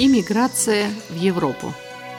Иммиграция в Европу.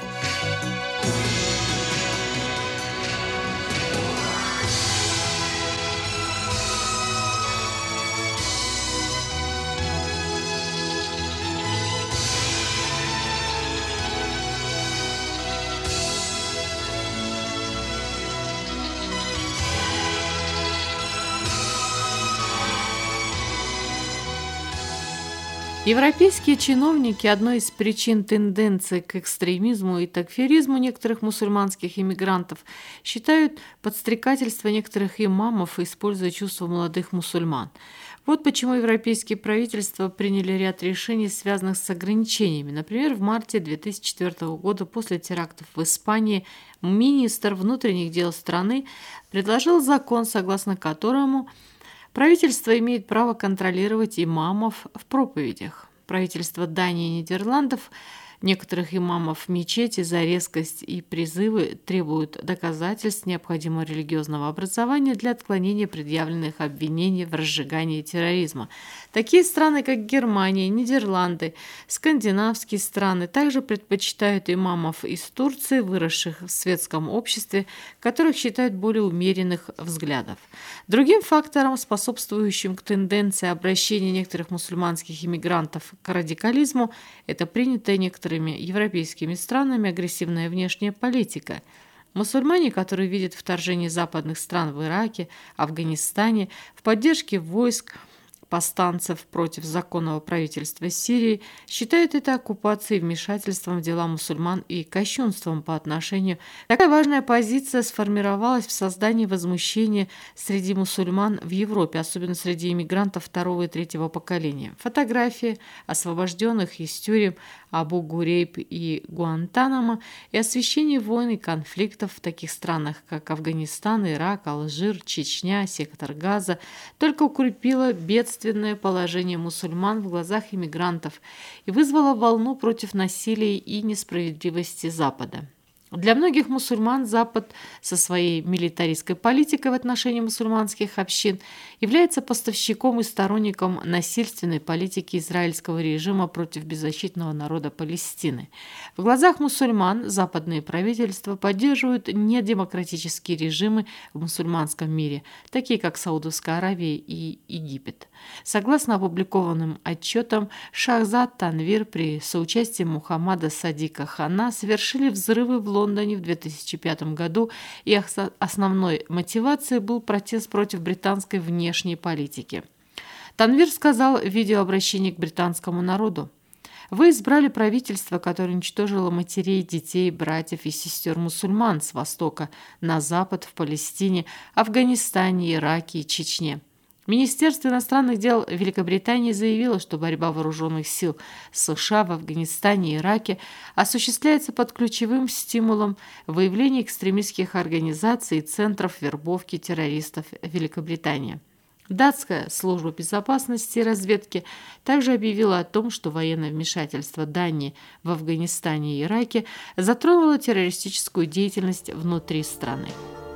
Европейские чиновники одной из причин тенденции к экстремизму и такфиризму некоторых мусульманских иммигрантов считают подстрекательство некоторых имамов, используя чувства молодых мусульман. Вот почему европейские правительства приняли ряд решений, связанных с ограничениями. Например, в марте 2004 года после терактов в Испании министр внутренних дел страны предложил закон, согласно которому правительство имеет право контролировать имамов в проповедях. Правительства Дании и Нидерландов некоторых имамов мечети за резкость и призывы требуют доказательств необходимого религиозного образования для отклонения предъявленных обвинений в разжигании терроризма. Такие страны, как Германия, Нидерланды, скандинавские страны также предпочитают имамов из Турции, выросших в светском обществе, которых считают более умеренных взглядов. Другим фактором, способствующим к тенденции обращения некоторых мусульманских иммигрантов к радикализму, это принятая некоторыми европейскими странами агрессивная внешняя политика. Мусульмане, которые видят вторжение западных стран в Ираке, Афганистане, в поддержке войск повстанцев против законного правительства Сирии, считают это оккупацией, вмешательством в дела мусульман и кощунством по отношению. Такая важная позиция сформировалась в создании возмущения среди мусульман в Европе, особенно среди иммигрантов второго и третьего поколения. Фотографии освобожденных из тюрем Абу-Гурейб и Гуантанамо и освещение войн и конфликтов в таких странах, как Афганистан, Ирак, Алжир, Чечня, сектор Газа, только укрепило бедственное положение мусульман в глазах иммигрантов и вызвало волну против насилия и несправедливости Запада. Для многих мусульман Запад со своей милитаристской политикой в отношении мусульманских общин является поставщиком и сторонником насильственной политики израильского режима против беззащитного народа Палестины. В глазах мусульман западные правительства поддерживают недемократические режимы в мусульманском мире, такие как Саудовская Аравия и Египет. Согласно опубликованным отчетам, Шахзад Танвир при соучастии Мухаммада Садика Хана совершили взрывы в Лондоне в 2005 году, и основной мотивацией был протест против британской внешней политики. Танвир сказал в видеообращении к британскому народу: «Вы избрали правительство, которое уничтожило матерей, детей, братьев и сестер мусульман с востока на запад, в Палестине, Афганистане, Ираке и Чечне». Министерство иностранных дел Великобритании заявило, что борьба вооруженных сил США в Афганистане и Ираке осуществляется под ключевым стимулом выявления экстремистских организаций и центров вербовки террористов Великобритании. Датская служба безопасности и разведки также объявила о том, что военное вмешательство Дании в Афганистане и Ираке затронуло террористическую деятельность внутри страны.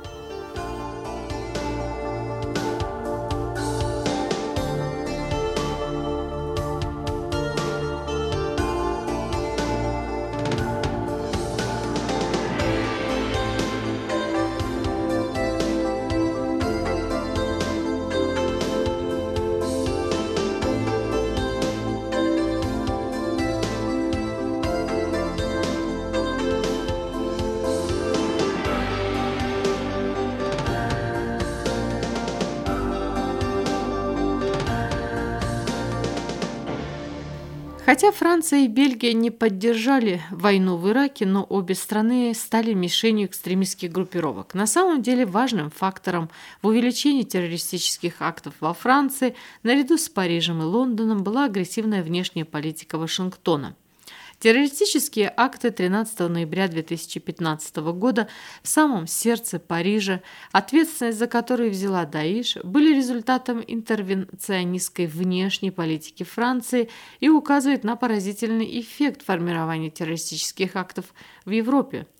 Хотя Франция и Бельгия не поддержали войну в Ираке, но обе страны стали мишенью экстремистских группировок. На самом деле важным фактором в увеличении террористических актов во Франции, наряду с Парижем и Лондоном, была агрессивная внешняя политика Вашингтона. Террористические акты 13 ноября 2015 года в самом сердце Парижа, ответственность за которые взяла Даиш, были результатом интервенционистской внешней политики Франции и указывают на поразительный эффект формирования террористических актов в Европе.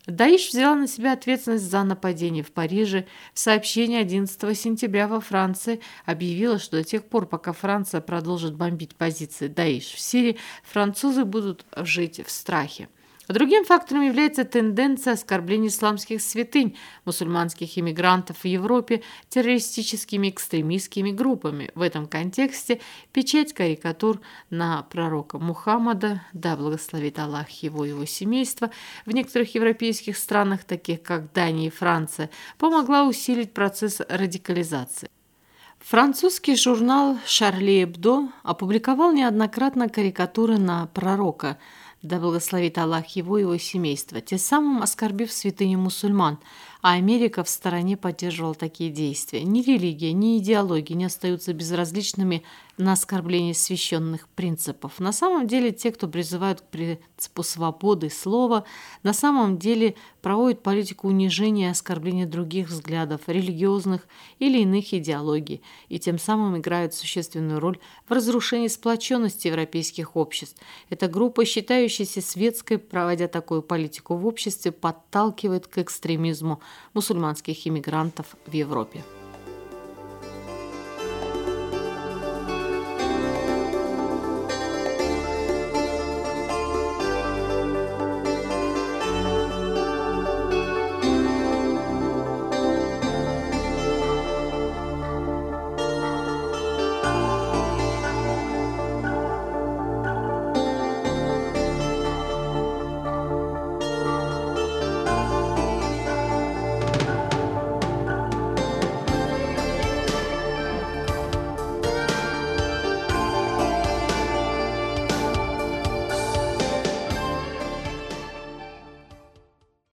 Даиш взяла на себя ответственность за нападение в Париже. В сообщении 11 сентября во Франции объявила, что до тех пор, пока Франция продолжит бомбить позиции Даиш в Сирии, французы будут жить в страхе. Другим фактором является тенденция оскорбления исламских святынь мусульманских иммигрантов в Европе террористическими экстремистскими группами. В этом контексте печать карикатур на пророка Мухаммада, да благословит Аллах его и его семейство, в некоторых европейских странах, таких как Дания и Франция, помогла усилить процесс радикализации. Французский журнал «Шарли Эбдо» опубликовал неоднократно карикатуры на пророка, да благословит Аллах его и его семейство, тем самым оскорбив святыню мусульман, а Америка в стороне поддерживала такие действия. Ни религия, ни идеология не остаются безразличными на оскорбление священных принципов. На самом деле те, кто призывают к принципу свободы слова, на самом деле проводят политику унижения и оскорбления других взглядов, религиозных или иных идеологий, и тем самым играют существенную роль в разрушении сплоченности европейских обществ. Эта группа, считающаяся светской, проводя такую политику в обществе, подталкивает к экстремизму мусульманских иммигрантов в Европе.